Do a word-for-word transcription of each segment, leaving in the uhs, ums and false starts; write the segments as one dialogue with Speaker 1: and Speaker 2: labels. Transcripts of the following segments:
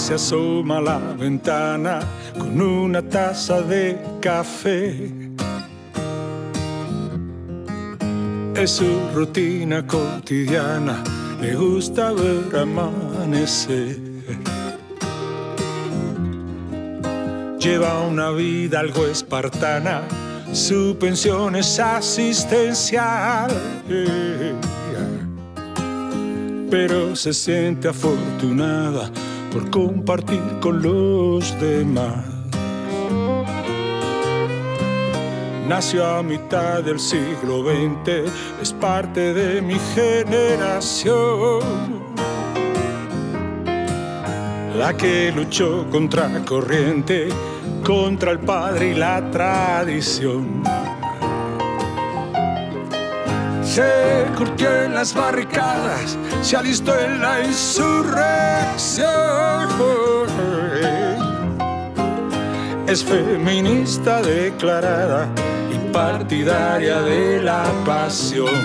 Speaker 1: se asoma a la ventana con una taza de café. Es su rutina cotidiana, le gusta ver amanecer. Lleva una vida algo espartana, su pensión es asistencial. Pero se siente afortunada por compartir con los demás. Nació a mitad del siglo veinte, es parte de mi generación, la que luchó contra corriente, contra el padre y la tradición. Se curtió en las barricadas, se alistó en la insurrección. Es feminista declarada y partidaria de la pasión.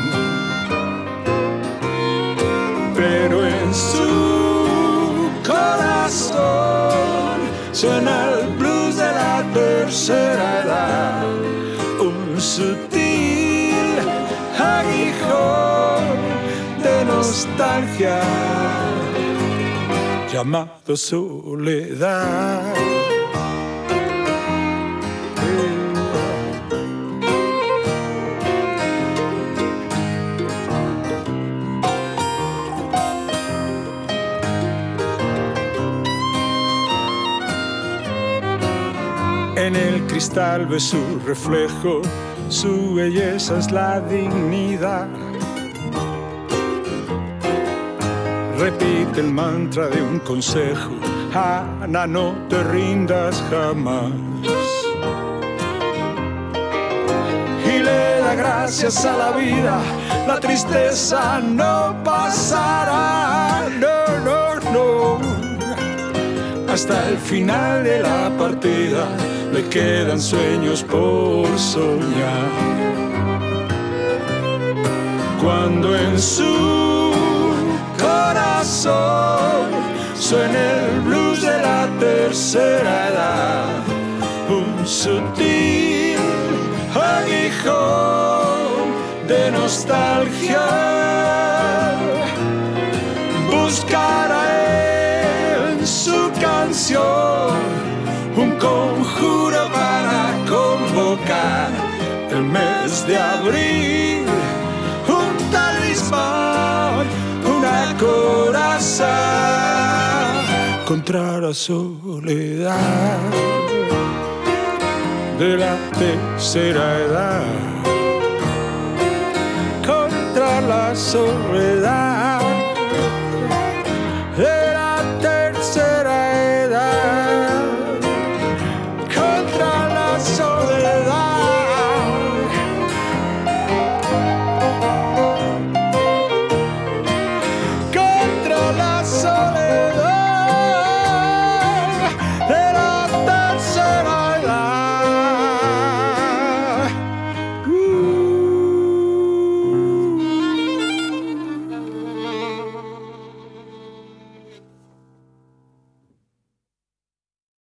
Speaker 1: Pero en su corazón suena el blues de la tercera edad, un sutil aguijón de nostalgia llamado soledad. En el cristal ve su reflejo, su belleza es la dignidad. Repite el mantra de un consejo: Ana, no te rindas jamás. Y le da gracias a la vida, la tristeza no pasará. No, no, no. Hasta el final de la partida le quedan sueños por soñar. Cuando en su corazón suena el blues de la tercera edad, un sutil aguijón de nostalgia buscará en su canción un conjuro para convocar el mes de abril, un talismán, una coraza contra la soledad de la tercera edad, contra la soledad.